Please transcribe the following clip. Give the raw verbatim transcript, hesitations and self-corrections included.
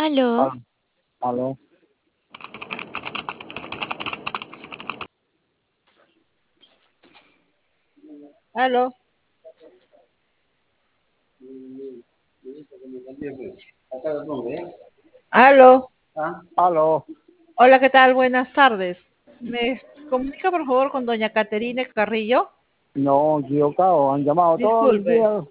Aló, Ah, aló. Aló, aló. Aló. Hola, ¿qué tal? Buenas tardes. ¿Me comunica por favor con doña Caterina Carrillo? No, equivocado. Han llamado todo el Disculpe. día.